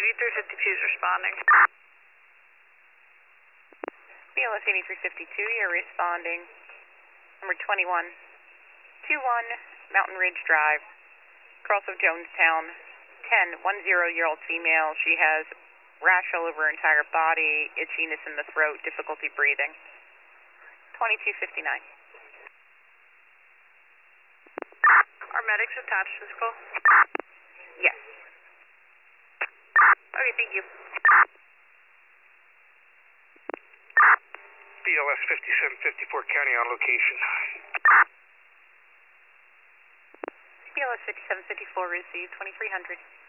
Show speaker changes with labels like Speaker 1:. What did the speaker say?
Speaker 1: 8352 is responding.
Speaker 2: BLS 8352, you're responding. Number 2121 Mountain Ridge Drive, cross of Jonestown, 10-10-year-old female. She has rash all over her entire body, itchiness in the throat, difficulty breathing. 2259.
Speaker 1: Are medics attached to this call?
Speaker 2: Yes.
Speaker 1: Okay, thank you.
Speaker 3: BLS 5754 County on location.
Speaker 2: BLS 5754 received 2300.